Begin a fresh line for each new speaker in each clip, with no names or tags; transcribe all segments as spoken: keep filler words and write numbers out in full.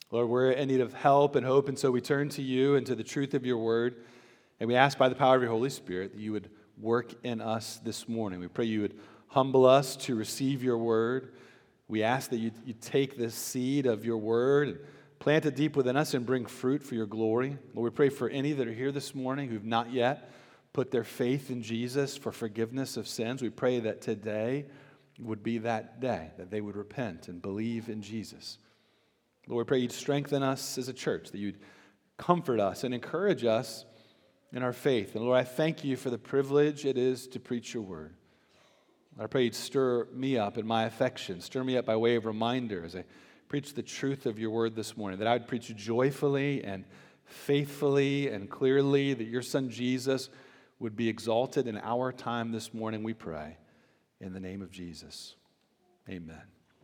Lord, we're in need of help and hope, and so we turn to you and to the truth of your word, and we ask by the power of your Holy Spirit that you would work in us this morning. We pray you would humble us to receive your word. We ask that you you take this seed of your word and plant it deep within us and bring fruit for your glory. Lord, we pray for any that are here this morning who've not yet put their faith in Jesus for forgiveness of sins. We pray that today would be that day, that they would repent and believe in Jesus. Lord, we pray you'd strengthen us as a church, that you'd comfort us and encourage us in our faith. And Lord, I thank you for the privilege it is to preach your word. I pray you'd stir me up in my affection, stir me up by way of reminder as I preach the truth of your word this morning, that I would preach joyfully and faithfully and clearly, that your son Jesus would be exalted in our time this morning, we pray, in the name of Jesus. Amen.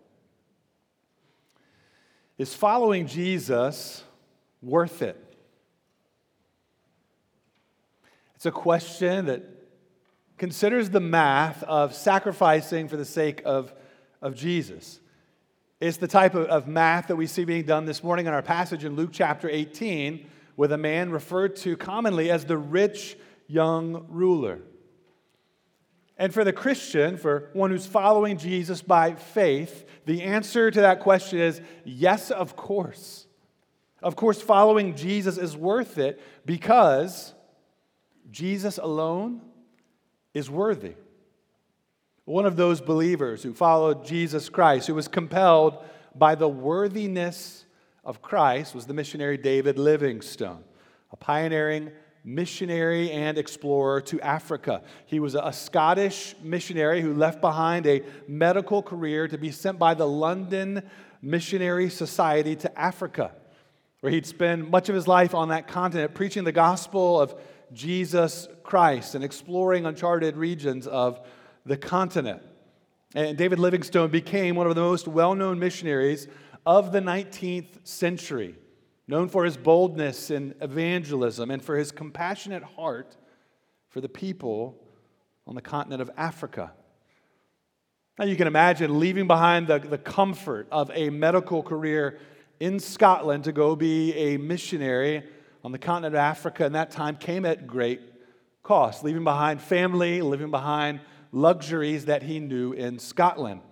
Is following Jesus worth it? It's a question that considers the math of sacrificing for the sake of, of Jesus. It's the type of, of math that we see being done this morning in our passage in Luke chapter eighteen with a man referred to commonly as the rich young ruler. And for the Christian, for one who's following Jesus by faith, the answer to that question is yes, of course. Of course, following Jesus is worth it because Jesus alone is worthy. One of those believers who followed Jesus Christ, who was compelled by the worthiness of Christ, was the missionary David Livingstone, a pioneering missionary and explorer to Africa. He was a Scottish missionary who left behind a medical career to be sent by the London Missionary Society to Africa, where he'd spend much of his life on that continent preaching the gospel of Jesus Christ and exploring uncharted regions of the continent. And David Livingstone became one of the most well-known missionaries of the nineteenth century, known for his boldness in evangelism and for his compassionate heart for the people on the continent of Africa. Now you can imagine leaving behind the, the comfort of a medical career in Scotland to go be a missionary on the continent of Africa in that time came at great cost, leaving behind family, leaving behind luxuries that he knew in Scotland.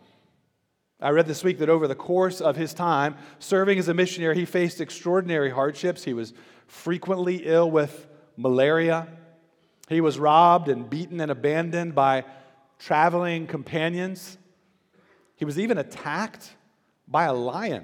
I read this week that over the course of his time serving as a missionary, he faced extraordinary hardships. He was frequently ill with malaria. He was robbed and beaten and abandoned by traveling companions. He was even attacked by a lion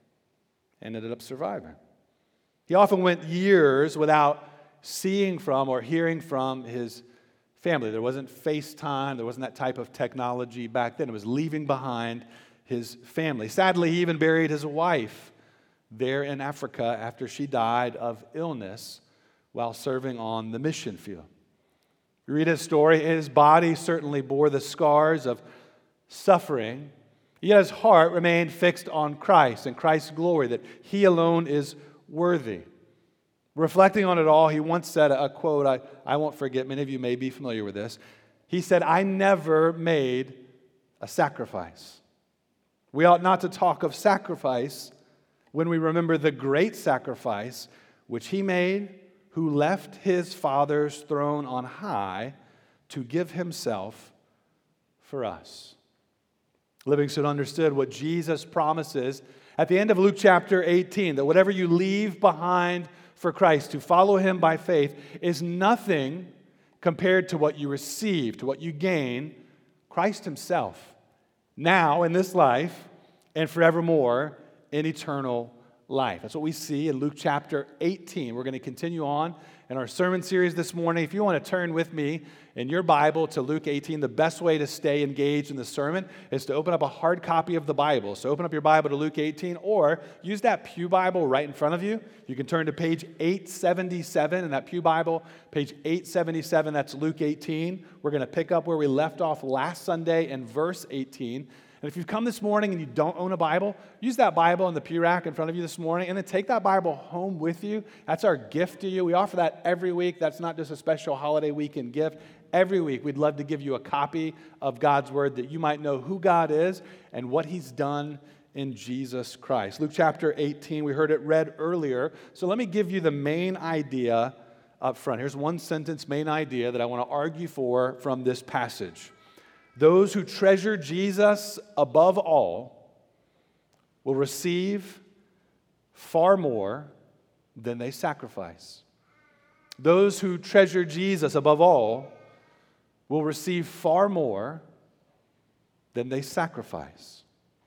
and ended up surviving. He often went years without seeing from or hearing from his family. There wasn't FaceTime. There wasn't that type of technology back then. It was leaving behind his family. Sadly, he even buried his wife there in Africa after she died of illness while serving on the mission field. You read his story, his body certainly bore the scars of suffering, yet his heart remained fixed on Christ and Christ's glory, that he alone is worthy. Reflecting on it all, he once said a quote I, I won't forget, many of you may be familiar with this. He said, "I never made a sacrifice." We ought not to talk of sacrifice when we remember the great sacrifice which he made, who left his Father's throne on high to give himself for us. Livingstone understood what Jesus promises at the end of Luke chapter eighteen, that whatever you leave behind for Christ to follow him by faith is nothing compared to what you receive, to what you gain, Christ himself, now in this life and forevermore in eternal life. That's what we see in Luke chapter eighteen. We're going to continue on in our sermon series this morning. If you want to turn with me in your Bible to Luke eighteen, the best way to stay engaged in the sermon is to open up a hard copy of the Bible. So open up your Bible to Luke eighteen, or use that pew Bible right in front of you. You can turn to page eight seventy-seven in that pew Bible, page eight seventy-seven, that's Luke eighteen. We're going to pick up where we left off last Sunday in verse eighteen. And if you've come this morning and you don't own a Bible, use that Bible in the pew rack in front of you this morning, and then take that Bible home with you. That's our gift to you. We offer that every week. That's not just a special holiday weekend gift. Every week, we'd love to give you a copy of God's Word that you might know who God is and what He's done in Jesus Christ. Luke chapter eighteen, we heard it read earlier. So let me give you the main idea up front. Here's one sentence main idea that I want to argue for from this passage. Those who treasure Jesus above all will receive far more than they sacrifice. Those who treasure Jesus above all will receive far more than they sacrifice.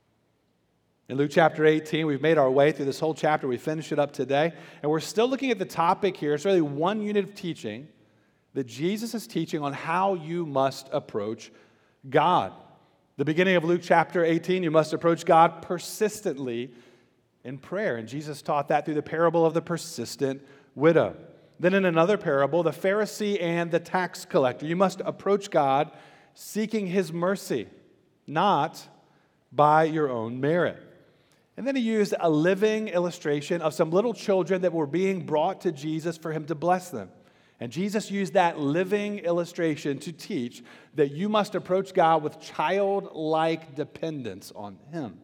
In Luke chapter eighteen, we've made our way through this whole chapter. We finished it up today, and we're still looking at the topic here. It's really one unit of teaching that Jesus is teaching on how you must approach God. The beginning of Luke chapter eighteen, you must approach God persistently in prayer. And Jesus taught that through the parable of the persistent widow. Then in another parable, the Pharisee and the tax collector. You must approach God seeking His mercy, not by your own merit. And then he used a living illustration of some little children that were being brought to Jesus for Him to bless them. And Jesus used that living illustration to teach that you must approach God with childlike dependence on Him.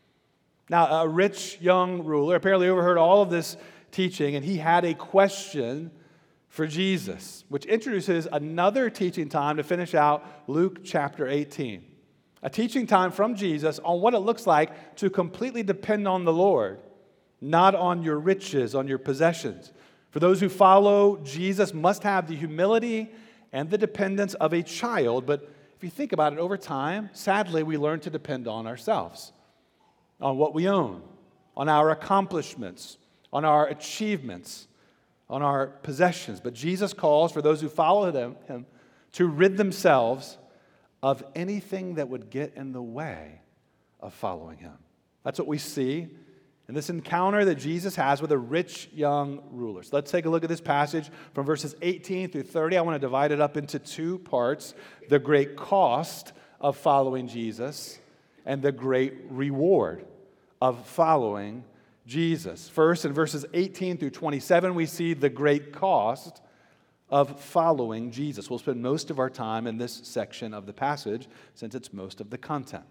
Now, a rich young ruler apparently overheard all of this teaching, and he had a question for Jesus, which introduces another teaching time to finish out Luke chapter eighteen. A teaching time from Jesus on what it looks like to completely depend on the Lord, not on your riches, on your possessions. For those who follow Jesus must have the humility and the dependence of a child, but if you think about it over time, sadly, we learn to depend on ourselves, on what we own, on our accomplishments, on our achievements, on our possessions. But Jesus calls for those who follow him, him to rid themselves of anything that would get in the way of following Him. That's what we see in this encounter that Jesus has with a rich young ruler. So let's take a look at this passage from verses eighteen through thirty. I want to divide it up into two parts: the great cost of following Jesus and the great reward of following Jesus. First, in verses eighteen through twenty-seven, we see the great cost of following Jesus. We'll spend most of our time in this section of the passage since it's most of the content.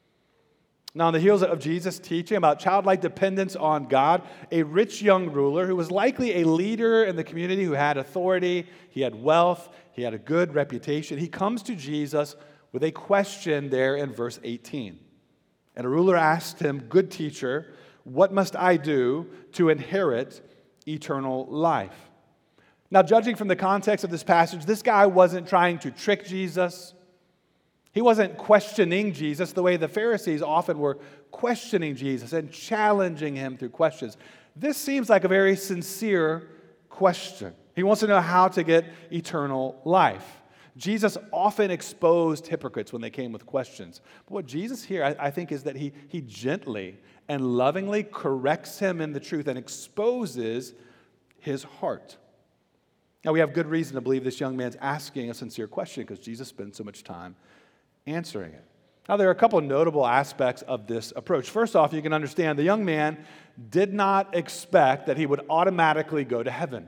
Now, on the heels of Jesus' teaching about childlike dependence on God, a rich young ruler who was likely a leader in the community, who had authority, he had wealth, he had a good reputation, he comes to Jesus with a question there in verse eighteen. And a ruler asked him, "Good teacher, what must I do to inherit eternal life?" Now, judging from the context of this passage, this guy wasn't trying to trick Jesus. He wasn't questioning Jesus the way the Pharisees often were questioning Jesus and challenging Him through questions. This seems like a very sincere question. He wants to know how to get eternal life. Jesus often exposed hypocrites when they came with questions. But what Jesus here, I, I think, is that he, he gently and lovingly corrects him in the truth and exposes his heart. Now, we have good reason to believe this young man's asking a sincere question because Jesus spent so much time answering it. Now, there are a couple of notable aspects of this approach. First off, you can understand the young man did not expect that he would automatically go to heaven.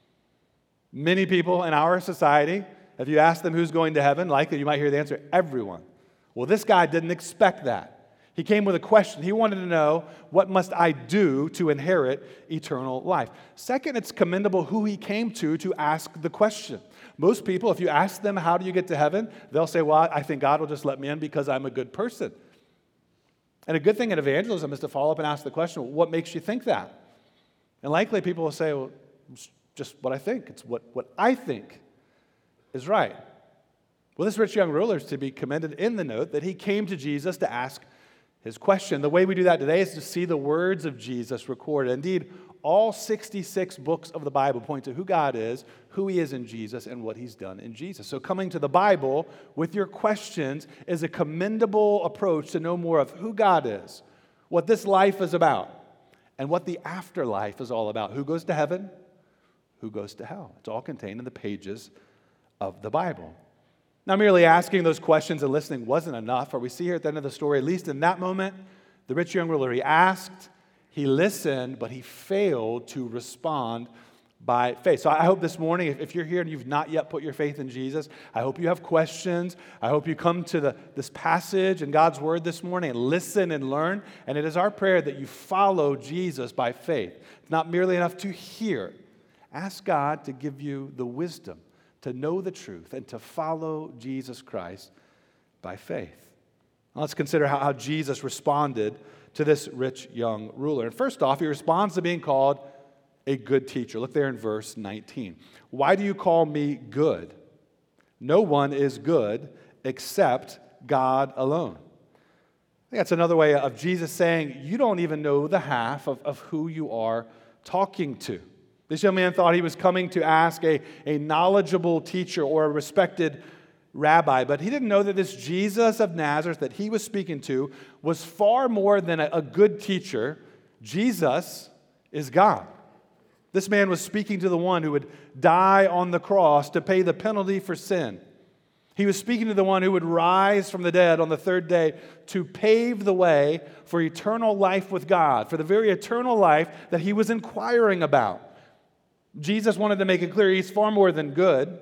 Many people in our society, if you ask them who's going to heaven, likely you might hear the answer, everyone. Well, this guy didn't expect that. He came with a question. He wanted to know, what must I do to inherit eternal life? Second, it's commendable who he came to to ask the question. Most people, if you ask them, how do you get to heaven? They'll say, well, I think God will just let me in because I'm a good person. And a good thing in evangelism is to follow up and ask the question, what makes you think that? And likely people will say, well, it's just what I think. It's what, what I think is right. Well, this rich young ruler is to be commended in the note that he came to Jesus to ask his question. The way we do that today is to see the words of Jesus recorded. Indeed, all sixty-six books of the Bible point to who God is, who He is in Jesus, and what He's done in Jesus. So coming to the Bible with your questions is a commendable approach to know more of who God is, what this life is about, and what the afterlife is all about. Who goes to heaven? Who goes to hell? It's all contained in the pages of the Bible. Now, merely asking those questions and listening wasn't enough. For we see here at the end of the story, at least in that moment, the rich young ruler, he asked, he listened, but he failed to respond by faith. So I hope this morning, if, if you're here and you've not yet put your faith in Jesus, I hope you have questions. I hope you come to the, this passage in God's Word this morning and listen and learn. And it is our prayer that you follow Jesus by faith. It's not merely enough to hear. Ask God to give you the wisdom to know the truth and to follow Jesus Christ by faith. Now let's consider how, how Jesus responded to this rich young ruler. And first off, he responds to being called a good teacher. Look there in verse nineteen. Why do you call me good? No one is good except God alone. I think that's another way of Jesus saying, you don't even know the half of, of who you are talking to. This young man thought he was coming to ask a, a knowledgeable teacher or a respected rabbi, but he didn't know that this Jesus of Nazareth that he was speaking to was far more than a, a good teacher. Jesus is God. This man was speaking to the one who would die on the cross to pay the penalty for sin. He was speaking to the one who would rise from the dead on the third day to pave the way for eternal life with God, for the very eternal life that he was inquiring about. Jesus wanted to make it clear he's far more than good.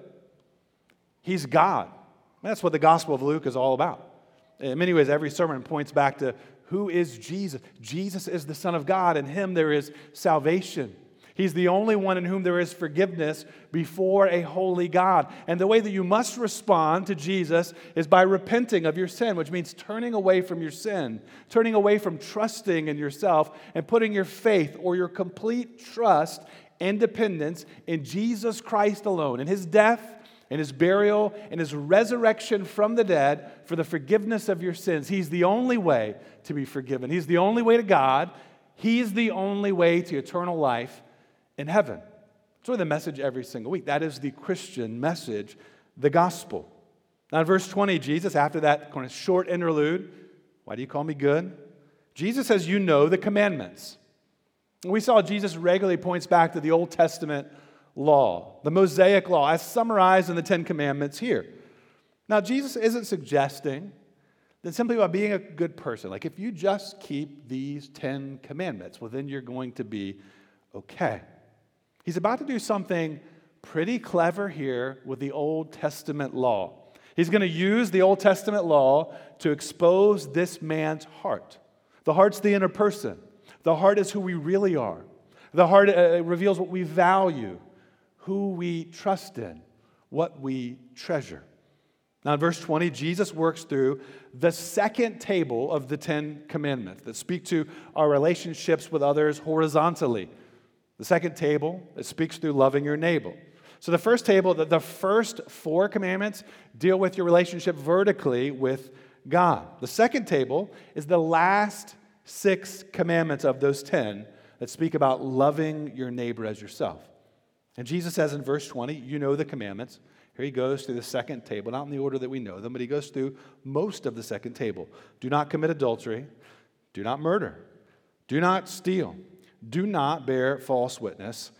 He's God. That's what the Gospel of Luke is all about. In many ways, every sermon points back to who is Jesus. Jesus is the Son of God. In him there is salvation. He's the only one in whom there is forgiveness before a holy God. And the way that you must respond to Jesus is by repenting of your sin, which means turning away from your sin, turning away from trusting in yourself, and putting your faith or your complete trust and dependence in Jesus Christ alone, in his death, in his burial, in his resurrection from the dead for the forgiveness of your sins. He's the only way to be forgiven. He's the only way to God. He's the only way to eternal life in heaven. That's really the message every single week. That is the Christian message, the gospel. Now in verse twenty, Jesus, after that kind of short interlude, why do you call me good? Jesus says, you know the commandments. And we saw Jesus regularly points back to the Old Testament law, the Mosaic law, as summarized in the Ten Commandments here. Now Jesus isn't suggesting that simply by being a good person, like if you just keep these Ten Commandments, well then you're going to be okay. He's about to do something pretty clever here with the Old Testament law. He's going to use the Old Testament law to expose this man's heart. The heart's the inner person. The heart is who we really are. The heart uh, reveals what we value, who we trust in, what we treasure. Now in verse twenty, Jesus works through the second table of the Ten Commandments that speak to our relationships with others horizontally. The second table, it speaks through loving your neighbor. So the first table, the first four commandments deal with your relationship vertically with God. The second table is the last six commandments of those ten that speak about loving your neighbor as yourself. And Jesus says in verse twenty, you know the commandments. Here he goes through the second table, not in the order that we know them, but he goes through most of the second table. Do not commit adultery. Do not murder. Do not steal. Do not bear false witness.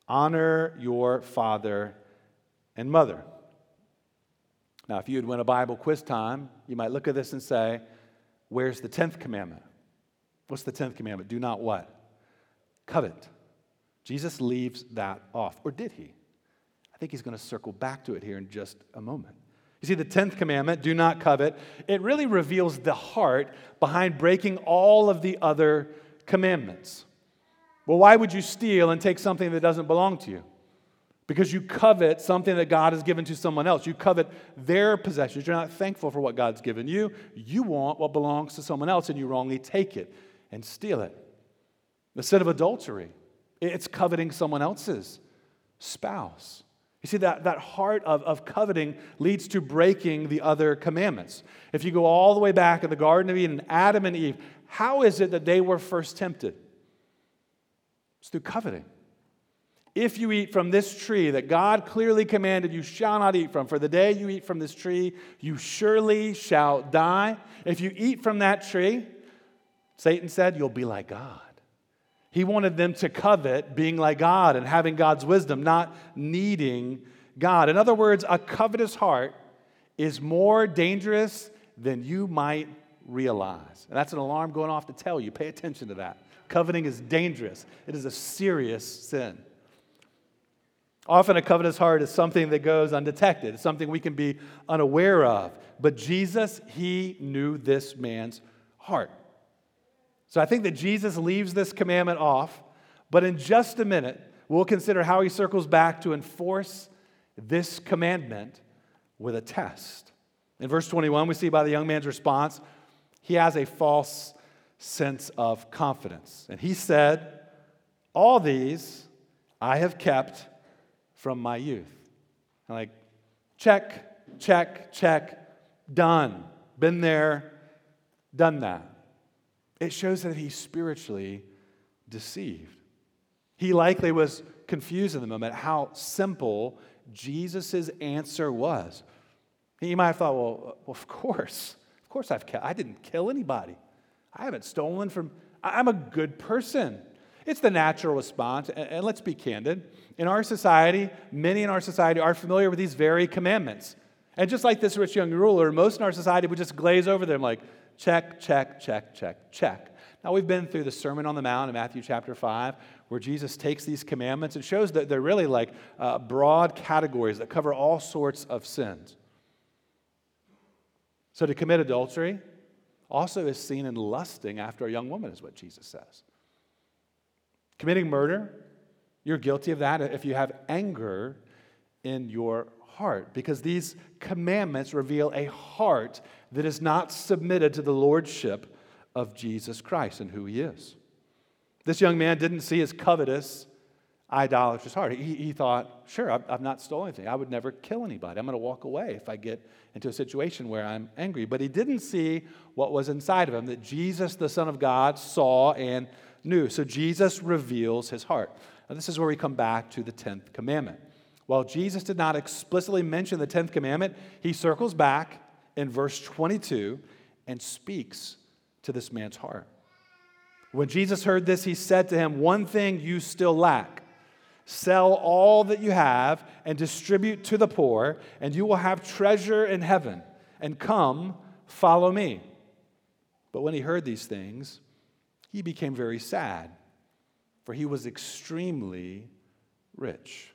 Honor your father and mother. Now, if you had win a Bible quiz time, you might look at this and say, where's the tenth commandment? What's the tenth commandment? Do not what? Covet. Jesus leaves that off. Or did he? I think he's going to circle back to it here in just a moment. You see, the tenth commandment, do not covet, it really reveals the heart behind breaking all of the other commandments. Well, why would you steal and take something that doesn't belong to you? Because you covet something that God has given to someone else. You covet their possessions. You're not thankful for what God's given you. You want what belongs to someone else, and you wrongly take it and steal it. The sin of adultery, it's coveting someone else's spouse. You see, that, that heart of, of coveting leads to breaking the other commandments. If you go all the way back in the Garden of Eden, Adam and Eve, how is it that they were first tempted? It's through coveting. If you eat from this tree that God clearly commanded you shall not eat from, for the day you eat from this tree, you surely shall die. If you eat from that tree, Satan said, you'll be like God. He wanted them to covet being like God and having God's wisdom, not needing God. In other words, a covetous heart is more dangerous than you might realize. And that's an alarm going off to tell you. Pay attention to that. Coveting is dangerous. It is a serious sin. Often a covetous heart is something that goes undetected. It's something we can be unaware of. But Jesus, he knew this man's heart. So I think that Jesus leaves this commandment off, but in just a minute, we'll consider how he circles back to enforce this commandment with a test. In verse twenty-one, we see by the young man's response, he has a false sense of confidence. And he said, all these I have kept from my youth. I'm like, check, check, check, done. Been there, done that. It shows that he's spiritually deceived. He likely was confused in the moment how simple Jesus' answer was. He might have thought, well, well, of course, of course I've kept, I didn't kill anybody. I haven't stolen from, I'm a good person. It's the natural response, and, and let's be candid. In our society, many in our society are familiar with these very commandments. And just like this rich young ruler, most in our society would just glaze over them like, check, check, check, check, check. Now, we've been through the Sermon on the Mount in Matthew chapter five, where Jesus takes these commandments and shows that they're really like uh, broad categories that cover all sorts of sins. So to commit adultery also is seen in lusting after a young woman, is what Jesus says. Committing murder, you're guilty of that if you have anger in your heart, because these commandments reveal a heart that is not submitted to the lordship of Jesus Christ and who he is. This young man didn't see his covetous, idolatrous heart. He, he thought, sure, I've, I've not stolen anything. I would never kill anybody. I'm going to walk away if I get into a situation where I'm angry. But he didn't see what was inside of him, that Jesus, the Son of God, saw and knew. So Jesus reveals his heart. Now, this is where we come back to the tenth commandment. While Jesus did not explicitly mention the tenth commandment, he circles back in verse twenty-two and speaks to this man's heart. When Jesus heard this, he said to him, one thing you still lack. Sell all that you have and distribute to the poor, and you will have treasure in heaven. And come, follow me. But when he heard these things, he became very sad, for he was extremely rich.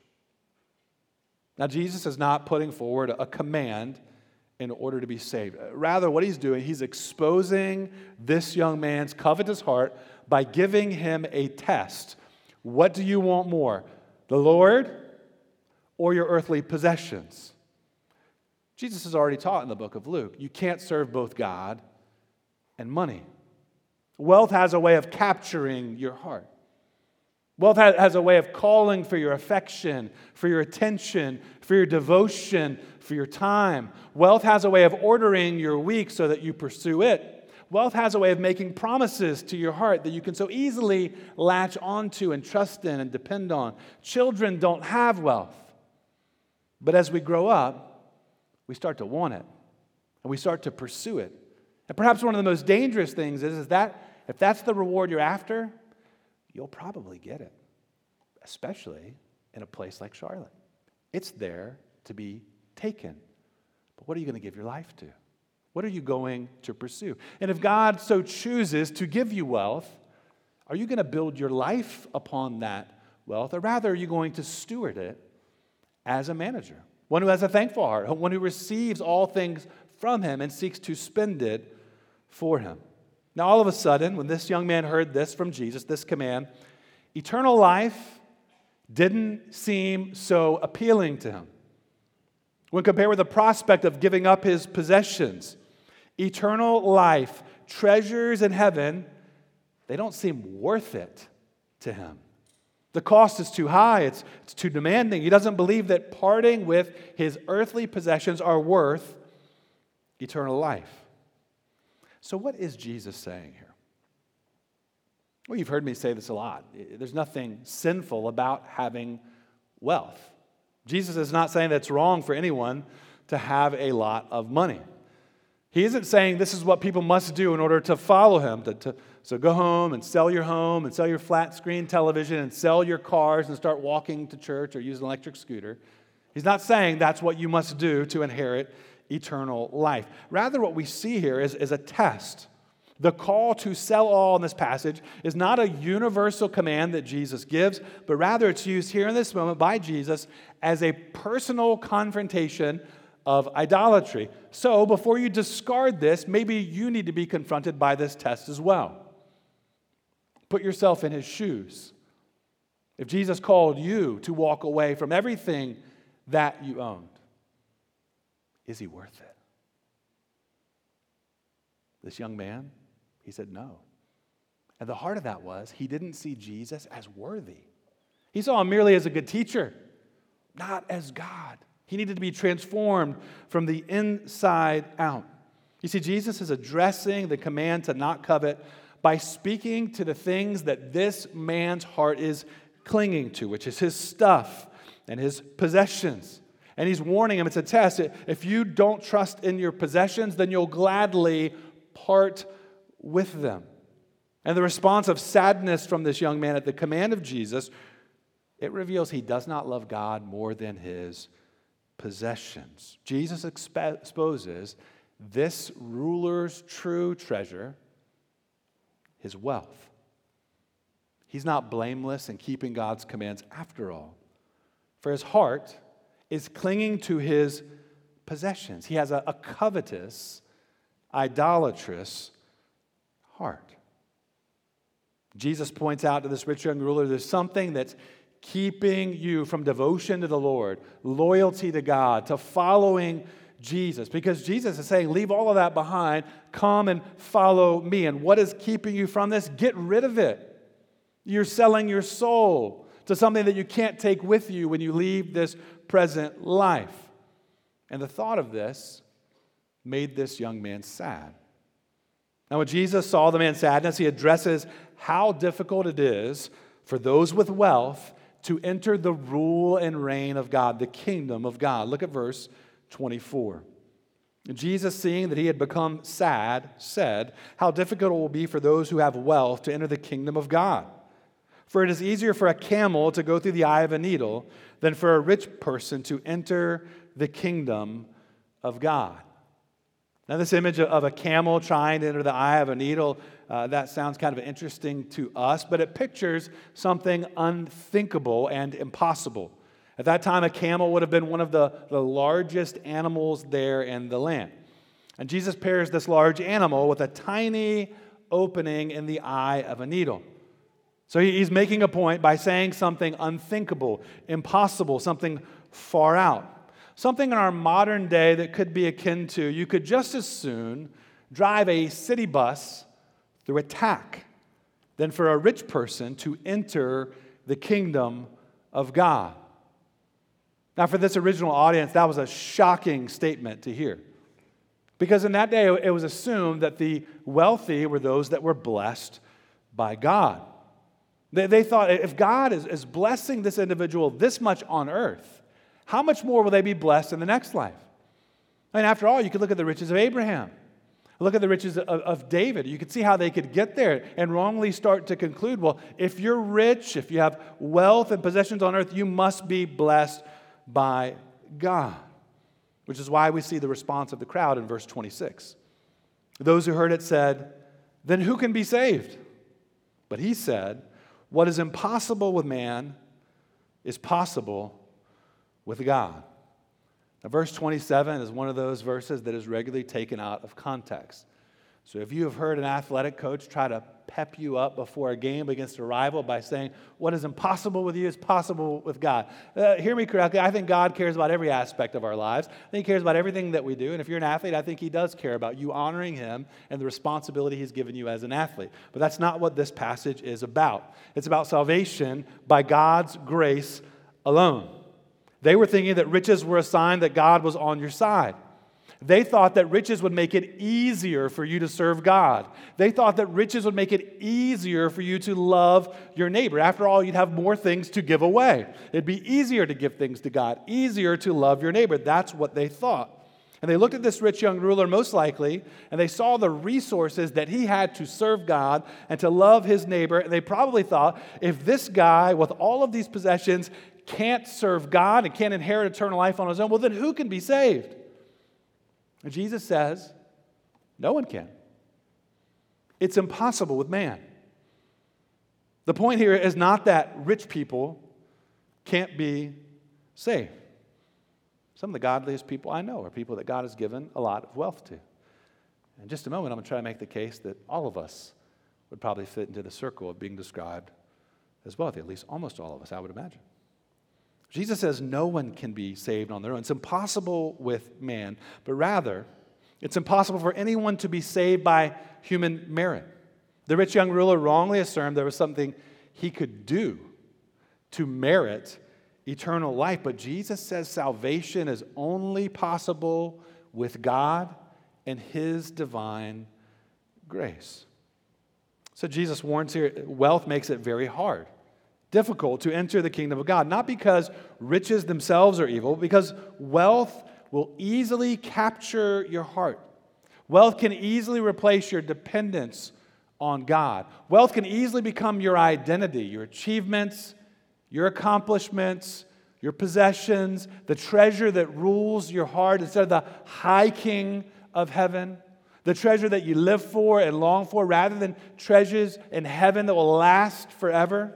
Now, Jesus is not putting forward a command in order to be saved. Rather, what he's doing, he's exposing this young man's covetous heart by giving him a test. What do you want more, the Lord or your earthly possessions? Jesus has already taught in the book of Luke, you can't serve both God and money. Wealth has a way of capturing your heart. Wealth has a way of calling for your affection, for your attention, for your devotion, for your time. Wealth has a way of ordering your week so that you pursue it. Wealth has a way of making promises to your heart that you can so easily latch onto and trust in and depend on. Children don't have wealth. But as we grow up, we start to want it, and we start to pursue it. And perhaps one of the most dangerous things is, is that if that's the reward you're after, you'll probably get it, especially in a place like Charlotte. It's there to be taken. But what are you going to give your life to? What are you going to pursue? And if God so chooses to give you wealth, are you going to build your life upon that wealth, or rather are you going to steward it as a manager? One who has a thankful heart, one who receives all things from him and seeks to spend it for him. Now, all of a sudden, when this young man heard this from Jesus, this command, eternal life didn't seem so appealing to him. When compared with the prospect of giving up his possessions, eternal life, treasures in heaven, they don't seem worth it to him. The cost is too high, it's, it's too demanding. He doesn't believe that parting with his earthly possessions are worth eternal life. So what is Jesus saying here? Well, you've heard me say this a lot. There's nothing sinful about having wealth. Jesus is not saying that it's wrong for anyone to have a lot of money. He isn't saying this is what people must do in order to follow him. To, to, so go home and sell your home and sell your flat screen television and sell your cars and start walking to church or use an electric scooter. He's not saying that's what you must do to inherit eternal life. Rather, what we see here is, is a test The call to sell all in this passage is not a universal command that Jesus gives, but rather it's used here in this moment by Jesus as a personal confrontation of idolatry. So before you discard this, maybe you need to be confronted by this test as well. Put yourself in his shoes. If Jesus called you to walk away from everything that you owned, is he worth it? This young man, he said no. And the heart of that was he didn't see Jesus as worthy. He saw him merely as a good teacher, not as God. He needed to be transformed from the inside out. You see, Jesus is addressing the command to not covet by speaking to the things that this man's heart is clinging to, which is his stuff and his possessions. And he's warning him, it's a test. If you don't trust in your possessions, then you'll gladly part with them. And the response of sadness from this young man at the command of Jesus, it reveals he does not love God more than his possessions. Jesus expo- exposes this ruler's true treasure, his wealth. He's not blameless in keeping God's commands after all, for his heart is clinging to his possessions. He has a, a covetous, idolatrous heart. Jesus points out to this rich young ruler, there's something that's keeping you from devotion to the Lord, loyalty to God, to following Jesus. Because Jesus is saying, leave all of that behind, come and follow me. And what is keeping you from this? Get rid of it. You're selling your soul to something that you can't take with you when you leave this present life. And the thought of this made this young man sad. Now, when Jesus saw the man's sadness, he addresses how difficult it is for those with wealth to enter the rule and reign of God, the kingdom of God. Look at verse twenty-four. Jesus, seeing that he had become sad, said, how difficult it will be for those who have wealth to enter the kingdom of God. For it is easier for a camel to go through the eye of a needle than for a rich person to enter the kingdom of God. Now, this image of a camel trying to enter the eye of a needle, uh, that sounds kind of interesting to us, but it pictures something unthinkable and impossible. At that time, a camel would have been one of the, the largest animals there in the land. And Jesus pairs this large animal with a tiny opening in the eye of a needle. So he's making a point by saying something unthinkable, impossible, something far out. Something in our modern day that could be akin to, you could just as soon drive a city bus through a tack than for a rich person to enter the kingdom of God. Now, for this original audience, that was a shocking statement to hear. Because in that day, it was assumed that the wealthy were those that were blessed by God. They, they thought, if God is, is blessing this individual this much on earth, how much more will they be blessed in the next life? I mean, after all, you could look at the riches of Abraham. Look at the riches of, of David. You could see how they could get there and wrongly start to conclude, well, if you're rich, if you have wealth and possessions on earth, you must be blessed by God. Which is why we see the response of the crowd in verse twenty-six. Those who heard it said, then who can be saved? But he said, what is impossible with man is possible with God. Now, verse twenty-seven is one of those verses that is regularly taken out of context. So if you have heard an athletic coach try to pep you up before a game against a rival by saying, what is impossible with you is possible with God. Uh, hear me correctly, I think God cares about every aspect of our lives. I think he cares about everything that we do. And if you're an athlete, I think he does care about you honoring him and the responsibility he's given you as an athlete. But that's not what this passage is about. It's about salvation by God's grace alone. They were thinking that riches were a sign that God was on your side. They thought that riches would make it easier for you to serve God. They thought that riches would make it easier for you to love your neighbor. After all, you'd have more things to give away. It'd be easier to give things to God, easier to love your neighbor. That's what they thought. And they looked at this rich young ruler, most likely, and they saw the resources that he had to serve God and to love his neighbor. And they probably thought, if this guy with all of these possessions can't serve God and can't inherit eternal life on his own, well, then who can be saved? And Jesus says, no one can. It's impossible with man. The point here is not that rich people can't be saved. Some of the godliest people I know are people that God has given a lot of wealth to. In just a moment, I'm going to try to make the case that all of us would probably fit into the circle of being described as wealthy, at least almost all of us, I would imagine. Jesus says no one can be saved on their own. It's impossible with man, but rather, it's impossible for anyone to be saved by human merit. The rich young ruler wrongly assumed there was something he could do to merit eternal life, but Jesus says salvation is only possible with God and His divine grace. So Jesus warns here, wealth makes it very hard, difficult to enter the kingdom of God, not because riches themselves are evil, because wealth will easily capture your heart. Wealth can easily replace your dependence on God. Wealth can easily become your identity, your achievements, your accomplishments, your possessions, the treasure that rules your heart instead of the high king of heaven, the treasure that you live for and long for rather than treasures in heaven that will last forever.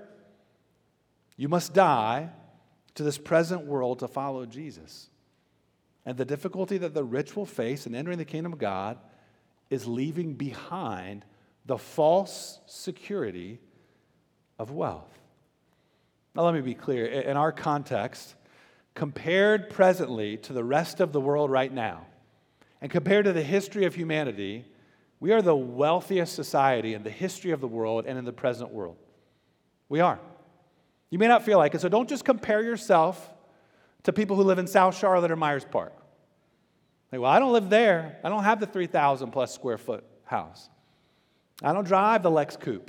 You must die to this present world to follow Jesus. And the difficulty that the rich will face in entering the kingdom of God is leaving behind the false security of wealth. Now, let me be clear. In our context, compared presently to the rest of the world right now, and compared to the history of humanity, we are the wealthiest society in the history of the world and in the present world. We are. You may not feel like it, so don't just compare yourself to people who live in South Charlotte or Myers Park. Like, well, I don't live there. I don't have the three thousand plus square foot house. I don't drive the Lex Coupe.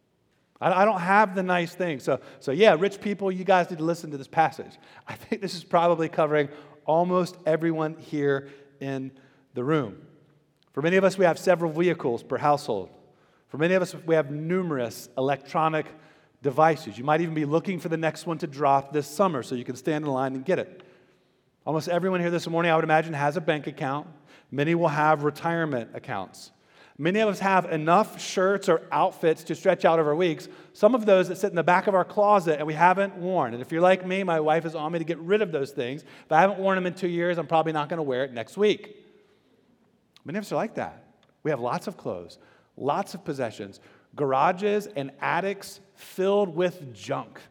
I don't have the nice things. So, so yeah, rich people, you guys need to listen to this passage. I think this is probably covering almost everyone here in the room. For many of us, we have several vehicles per household. For many of us, we have numerous electronic devices. You might even be looking for the next one to drop this summer so you can stand in line and get it. Almost everyone here this morning, I would imagine, has a bank account. Many will have retirement accounts. Many of us have enough shirts or outfits to stretch out over weeks, some of those that sit in the back of our closet and we haven't worn. And if you're like me, my wife is on me to get rid of those things. If I haven't worn them in two years, I'm probably not going to wear it next week. Many of us are like that. We have lots of clothes, lots of possessions, garages and attics filled with junk.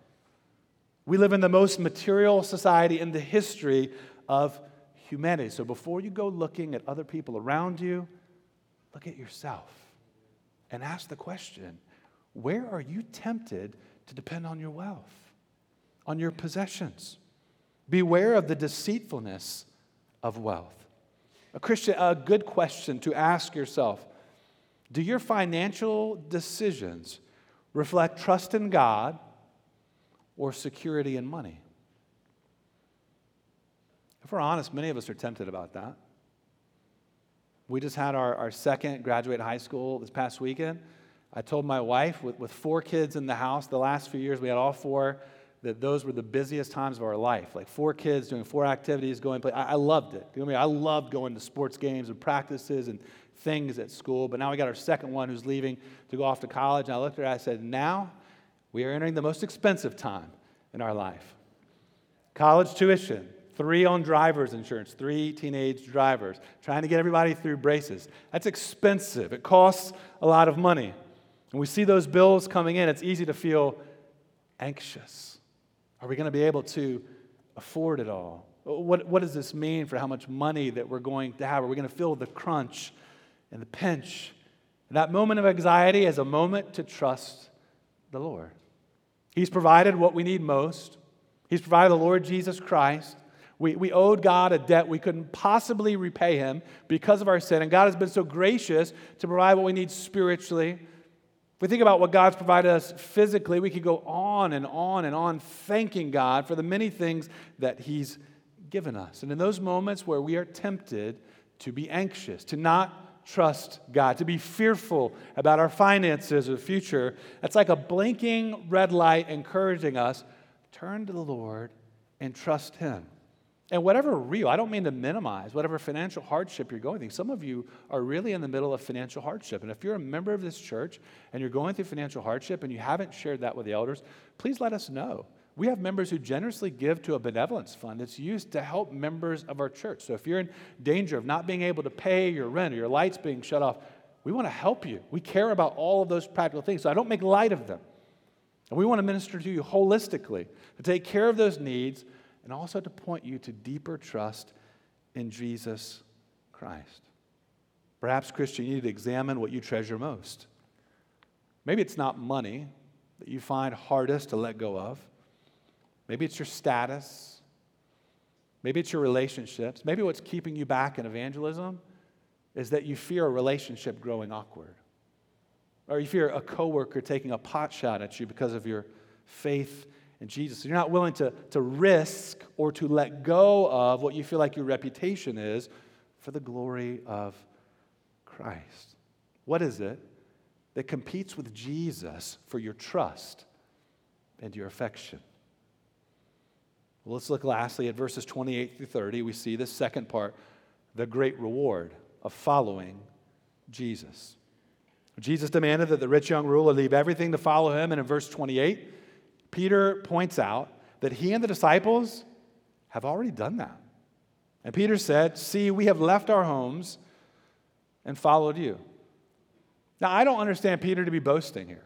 We live in the most material society in the history of humanity. So before you go looking at other people around you, look at yourself and ask the question, where are you tempted to depend on your wealth, on your possessions? Beware of the deceitfulness of wealth. A Christian, a good question to ask yourself, do your financial decisions reflect trust in God or security in money? If we're honest, many of us are tempted about that. We just had our, our second graduate high school this past weekend. I told my wife, with, with four kids in the house, the last few years we had all four, that those were the busiest times of our life. Like four kids doing four activities, going play. I, I loved it. You know what I mean? I loved going to sports games and practices and things at school. But now we got our second one who's leaving to go off to college. And I looked at her and I said, now we are entering the most expensive time in our life. College tuition. Three on driver's insurance, three teenage drivers, trying to get everybody through braces. That's expensive. It costs a lot of money. And we see those bills coming in, it's easy to feel anxious. Are we going to be able to afford it all? What, what does this mean for how much money that we're going to have? Are we going to feel the crunch and the pinch? And that moment of anxiety is a moment to trust the Lord. He's provided what we need most. He's provided the Lord Jesus Christ. We, we owed God a debt we couldn't possibly repay Him because of our sin. And God has been so gracious to provide what we need spiritually. If we think about what God's provided us physically, we could go on and on and on thanking God for the many things that He's given us. And in those moments where we are tempted to be anxious, to not trust God, to be fearful about our finances or the future, that's like a blinking red light encouraging us, turn to the Lord and trust Him. And whatever real, I don't mean to minimize, whatever financial hardship you're going through. Some of you are really in the middle of financial hardship. And if you're a member of this church and you're going through financial hardship and you haven't shared that with the elders, please let us know. We have members who generously give to a benevolence fund that's used to help members of our church. So if you're in danger of not being able to pay your rent or your lights being shut off, we want to help you. We care about all of those practical things, so I don't make light of them. And we want to minister to you holistically, to take care of those needs, and also to point you to deeper trust in Jesus Christ. Perhaps, Christian, you need to examine what you treasure most. Maybe it's not money that you find hardest to let go of. Maybe it's your status. Maybe it's your relationships. Maybe what's keeping you back in evangelism is that you fear a relationship growing awkward. Or you fear a coworker taking a pot shot at you because of your faith in Jesus. You're not willing to, to risk or to let go of what you feel like your reputation is for the glory of Christ. What is it that competes with Jesus for your trust and your affection? Well, let's look lastly at verses twenty-eight through thirty. We see this second part, the great reward of following Jesus. Jesus demanded that the rich young ruler leave everything to follow him, and in verse twenty-eight, Peter points out that he and the disciples have already done that. And Peter said, "See, we have left our homes and followed you." Now, I don't understand Peter to be boasting here.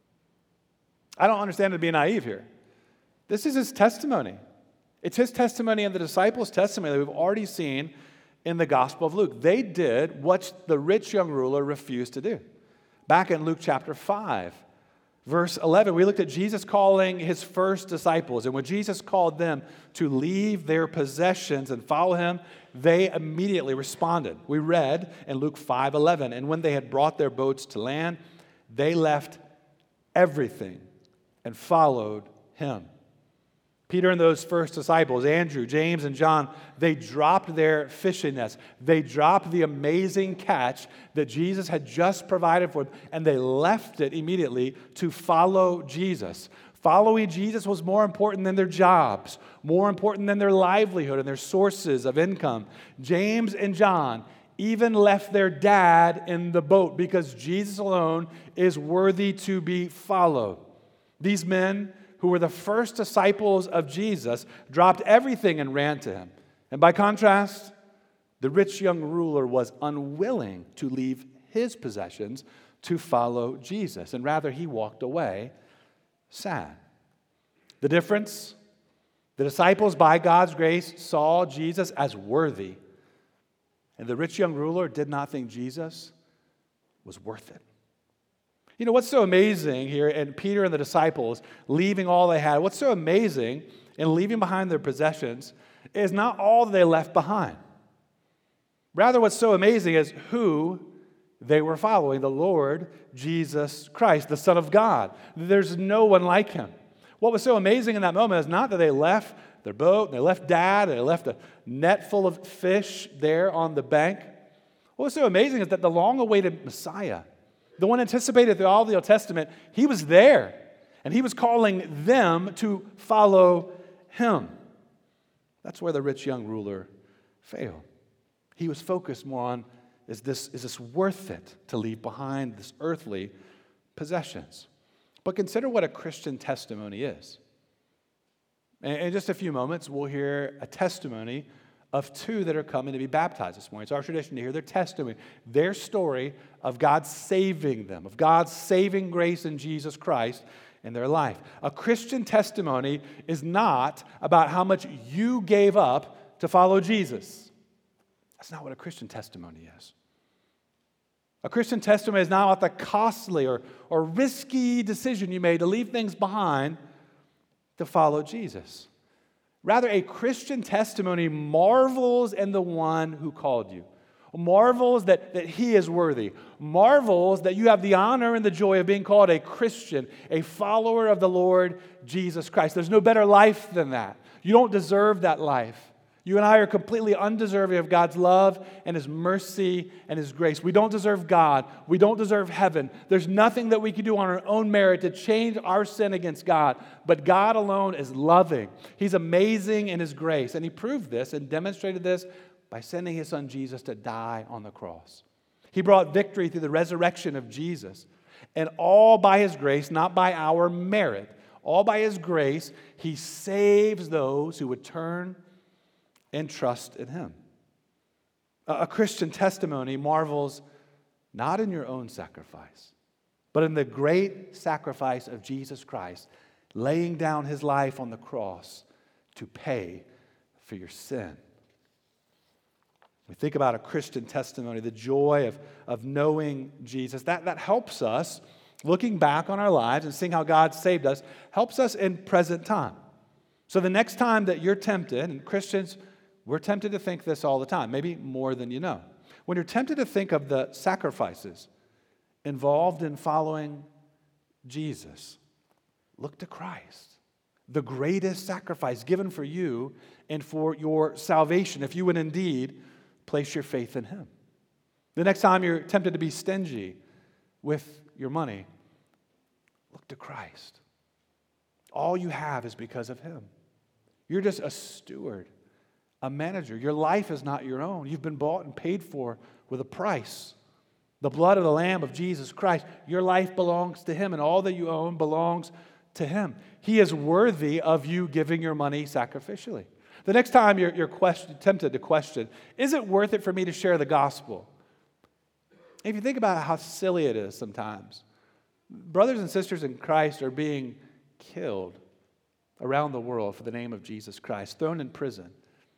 I don't understand him to be naive here. This is his testimony. It's his testimony and the disciples' testimony that we've already seen in the Gospel of Luke. They did what the rich young ruler refused to do. Back in Luke chapter five, verse eleven, we looked at Jesus calling his first disciples. And when Jesus called them to leave their possessions and follow him, they immediately responded. We read in Luke five eleven, and when they had brought their boats to land, they left everything and followed him. Peter and those first disciples, Andrew, James, and John, they dropped their fishing nets. They dropped the amazing catch that Jesus had just provided for them, and they left it immediately to follow Jesus. Following Jesus was more important than their jobs, more important than their livelihood and their sources of income. James and John even left their dad in the boat because Jesus alone is worthy to be followed. These men, who were the first disciples of Jesus, dropped everything and ran to him. And by contrast, the rich young ruler was unwilling to leave his possessions to follow Jesus, and rather he walked away sad. The difference? The disciples, by God's grace, saw Jesus as worthy, and the rich young ruler did not think Jesus was worth it. You know, what's so amazing here in Peter and the disciples leaving all they had, what's so amazing in leaving behind their possessions is not all that they left behind. Rather, what's so amazing is who they were following, the Lord Jesus Christ, the Son of God. There's no one like him. What was so amazing in that moment is not that they left their boat, they left dad, they left a net full of fish there on the bank. What was so amazing is that the long-awaited Messiah, the one anticipated through all the Old Testament, he was there, and he was calling them to follow him. That's where the rich young ruler failed. He was focused more on, is this, is this worth it to leave behind this earthly possessions? But consider what a Christian testimony is. In just a few moments, we'll hear a testimony of two that are coming to be baptized this morning. It's our tradition to hear their testimony, their story of God saving them, of God's saving grace in Jesus Christ in their life. A Christian testimony is not about how much you gave up to follow Jesus. That's not what a Christian testimony is. A Christian testimony is not about the costly or, or risky decision you made to leave things behind to follow Jesus. Rather, a Christian testimony marvels in the one who called you. Marvels that, that he is worthy. Marvels that you have the honor and the joy of being called a Christian, a follower of the Lord Jesus Christ. There's no better life than that. You don't deserve that life. You and I are completely undeserving of God's love and His mercy and His grace. We don't deserve God. We don't deserve heaven. There's nothing that we can do on our own merit to change our sin against God. But God alone is loving. He's amazing in His grace. And He proved this and demonstrated this by sending His Son Jesus to die on the cross. He brought victory through the resurrection of Jesus. And all by His grace, not by our merit, all by His grace, He saves those who would turn and trust in Him. A Christian testimony marvels not in your own sacrifice, but in the great sacrifice of Jesus Christ, laying down His life on the cross to pay for your sin. We think about a Christian testimony, the joy of, of knowing Jesus. That, that helps us, looking back on our lives and seeing how God saved us, helps us in present time. So the next time that you're tempted, and Christians, we're tempted to think this all the time, maybe more than you know. When you're tempted to think of the sacrifices involved in following Jesus, look to Christ, the greatest sacrifice given for you and for your salvation, if you would indeed place your faith in Him. The next time you're tempted to be stingy with your money, look to Christ. All you have is because of Him. You're just a steward, a manager. Your life is not your own. You've been bought and paid for with a price. The blood of the Lamb of Jesus Christ. Your life belongs to Him, and all that you own belongs to Him. He is worthy of you giving your money sacrificially. The next time you're, you're question, tempted to question, is it worth it for me to share the gospel? If you think about how silly it is sometimes, brothers and sisters in Christ are being killed around the world for the name of Jesus Christ, thrown in prison.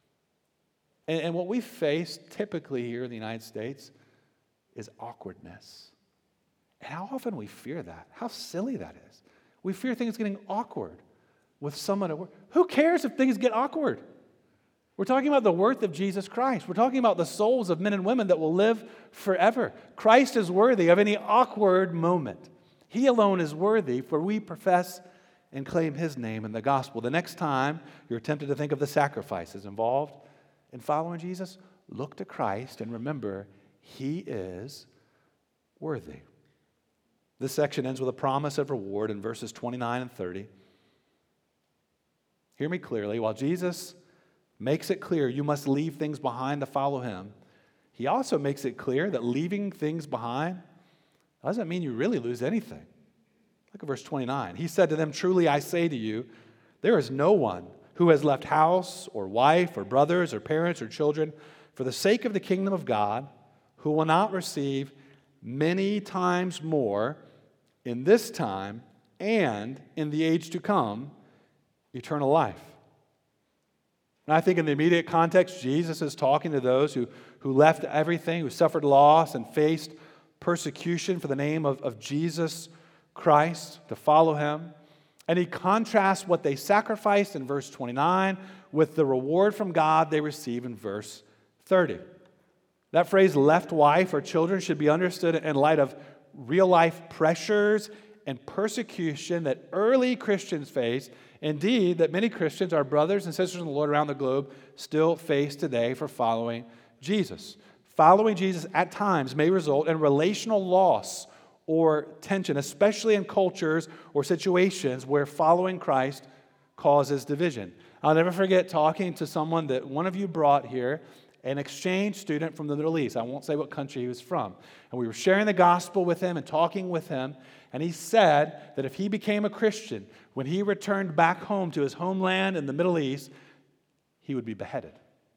And, and what we face typically here in the United States is awkwardness. And how often we fear that, how silly that is. We fear things getting awkward with someone at work. Who cares if things get awkward? We're talking about the worth of Jesus Christ. We're talking about the souls of men and women that will live forever. Christ is worthy of any awkward moment. He alone is worthy, for we profess and claim His name in the gospel. The next time you're tempted to think of the sacrifices involved in following Jesus, look to Christ and remember He is worthy. This section ends with a promise of reward in verses twenty-nine and thirty. Hear me clearly. While Jesus makes it clear you must leave things behind to follow Him, He also makes it clear that leaving things behind doesn't mean you really lose anything. Look at verse twenty-nine. He said to them, "Truly I say to you, there is no one who has left house or wife or brothers or parents or children for the sake of the kingdom of God who will not receive many times more in this time and in the age to come eternal life." And I think in the immediate context, Jesus is talking to those who, who left everything, who suffered loss and faced persecution for the name of, of Jesus Christ, to follow Him. And He contrasts what they sacrificed in verse twenty-nine with the reward from God they receive in verse thirty. That phrase, left wife or children, should be understood in light of real-life pressures and persecution that early Christians faced. Indeed, that many Christians, our brothers and sisters in the Lord around the globe, still face today for following Jesus. Following Jesus at times may result in relational loss or tension, especially in cultures or situations where following Christ causes division. I'll never forget talking to someone that one of you brought here, an exchange student from the Middle East. I won't say what country he was from. And we were sharing the gospel with him and talking with him. And he said that if he became a Christian, when he returned back home to his homeland in the Middle East, he would be beheaded.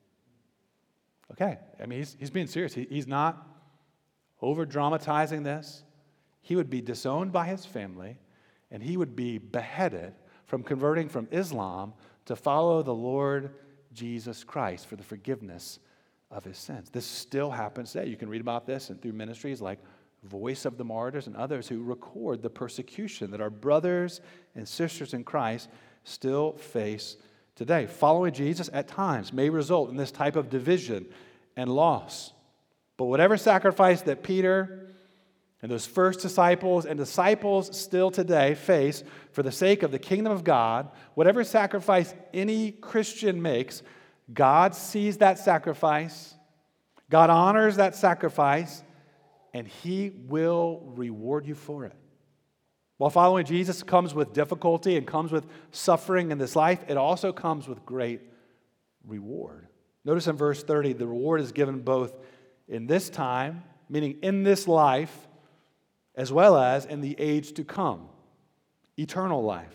Okay, I mean, he's, he's being serious. He, he's not over-dramatizing this. He would be disowned by his family, and he would be beheaded from converting from Islam to follow the Lord Jesus Christ for the forgiveness of his sins. This still happens today. You can read about this and through ministries like Voice of the Martyrs and others who record the persecution that our brothers and sisters in Christ still face today. Following Jesus at times may result in this type of division and loss. But whatever sacrifice that Peter and those first disciples and disciples still today face for the sake of the kingdom of God, whatever sacrifice any Christian makes, God sees that sacrifice, God honors that sacrifice, and He will reward you for it. While following Jesus comes with difficulty and comes with suffering in this life, it also comes with great reward. Notice in verse thirty, the reward is given both in this time, meaning in this life, as well as in the age to come, eternal life.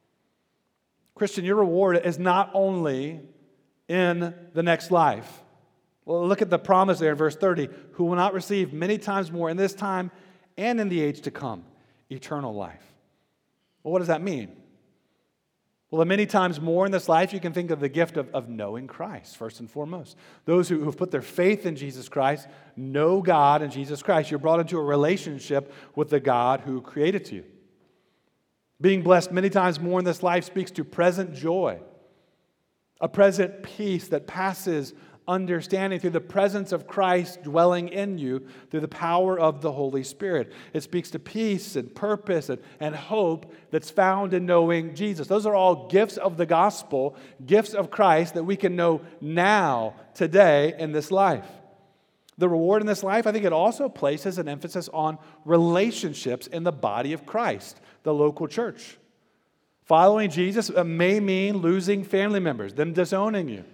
Christian, your reward is not only in the next life. Well, look at the promise there in verse thirty, who will not receive many times more in this time and in the age to come, eternal life. Well, what does that mean? Well, many times more in this life, you can think of the gift of, of knowing Christ, first and foremost. Those who have put their faith in Jesus Christ know God and Jesus Christ. You're brought into a relationship with the God who created you. Being blessed many times more in this life speaks to present joy, a present peace that passes understanding through the presence of Christ dwelling in you through the power of the Holy Spirit. It speaks to peace and purpose and, and hope that's found in knowing Jesus. Those are all gifts of the gospel, gifts of Christ that we can know now, today, in this life. The reward in this life, I think it also places an emphasis on relationships in the body of Christ, the local church. Following Jesus may mean losing family members, them disowning you,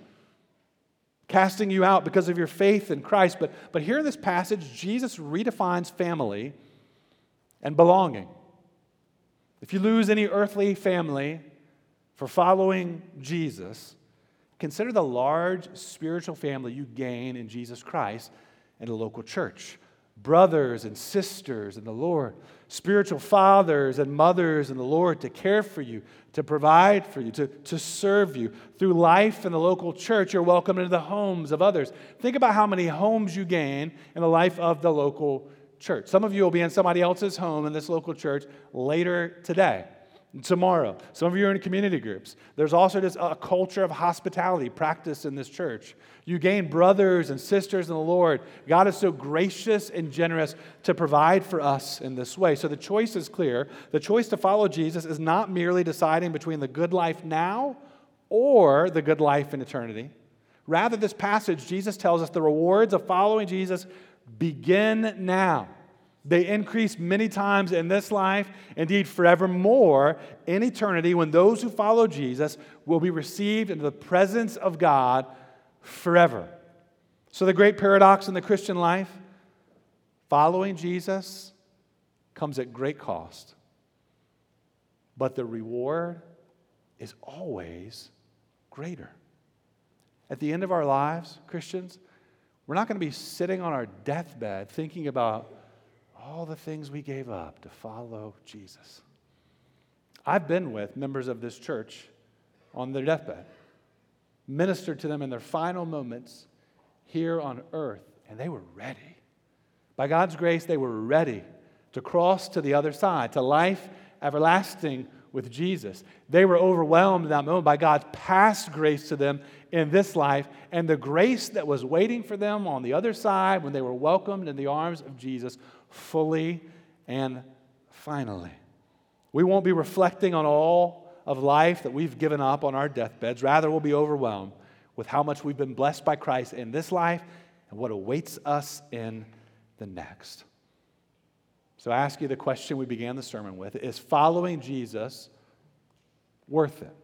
casting you out because of your faith in Christ. But, but here in this passage, Jesus redefines family and belonging. If you lose any earthly family for following Jesus, consider the large spiritual family you gain in Jesus Christ and the local church. Brothers and sisters in the Lord, spiritual fathers and mothers in the Lord to care for you, to provide for you, to, to serve you. Through life in the local church, you're welcomed into the homes of others. Think about how many homes you gain in the life of the local church. Some of you will be in somebody else's home in this local church later today, tomorrow. Some of you are in community groups. There's also just a culture of hospitality practiced in this church. You gain brothers and sisters in the Lord. God is so gracious and generous to provide for us in this way. So the choice is clear. The choice to follow Jesus is not merely deciding between the good life now or the good life in eternity. Rather, this passage, Jesus tells us the rewards of following Jesus begin now. They increase many times in this life, indeed forevermore in eternity, when those who follow Jesus will be received into the presence of God forever. So the great paradox in the Christian life, following Jesus comes at great cost, but the reward is always greater. At the end of our lives, Christians, we're not going to be sitting on our deathbed thinking about all the things we gave up to follow Jesus. I've been with members of this church on their deathbed, ministered to them in their final moments here on earth, and they were ready. By God's grace, they were ready to cross to the other side, to life everlasting with Jesus. They were overwhelmed in that moment by God's past grace to them in this life and the grace that was waiting for them on the other side when they were welcomed in the arms of Jesus fully and finally. We won't be reflecting on all of life that we've given up on our deathbeds. Rather, we'll be overwhelmed with how much we've been blessed by Christ in this life and what awaits us in the next. So I ask you the question we began the sermon with: is following Jesus worth it?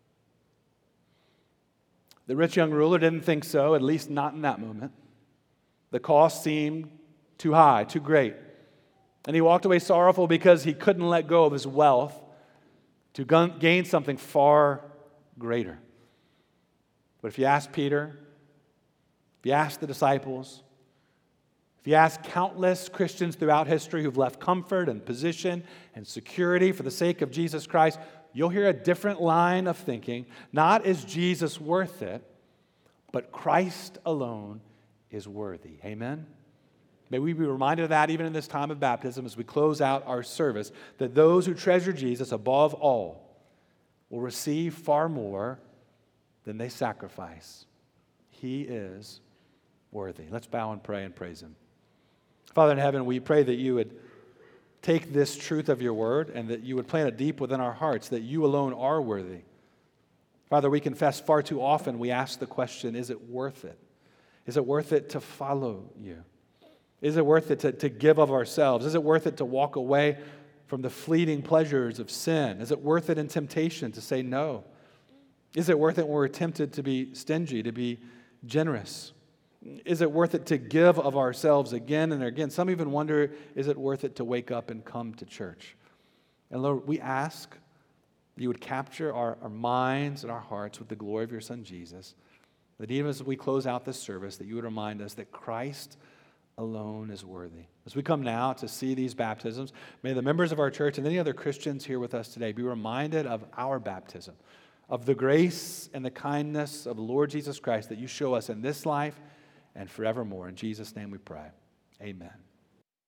The rich young ruler didn't think so, at least not in that moment. The cost seemed too high, too great. And he walked away sorrowful because he couldn't let go of his wealth to gain something far greater. But if you ask Peter, if you ask the disciples, if you ask countless Christians throughout history who've left comfort and position and security for the sake of Jesus Christ, you'll hear a different line of thinking. Not is Jesus worth it, but Christ alone is worthy. Amen? May we be reminded of that even in this time of baptism as we close out our service, that those who treasure Jesus above all will receive far more than they sacrifice. He is worthy. Let's bow and pray and praise Him. Father in heaven, we pray that you would take this truth of your word and that you would plant it deep within our hearts, that you alone are worthy. Father, we confess far too often we ask the question, is it worth it? Is it worth it to follow you? Is it worth it to, to give of ourselves? Is it worth it to walk away from the fleeting pleasures of sin? Is it worth it in temptation to say no? Is it worth it when we're tempted to be stingy, to be generous? Is it worth it to give of ourselves again and again? Some even wonder, is it worth it to wake up and come to church? And Lord, we ask that you would capture our, our minds and our hearts with the glory of your Son, Jesus, that even as we close out this service, that you would remind us that Christ alone is worthy. As we come now to see these baptisms, may the members of our church and any other Christians here with us today be reminded of our baptism, of the grace and the kindness of the Lord Jesus Christ that you show us in this life and forevermore. In Jesus' name we pray. Amen.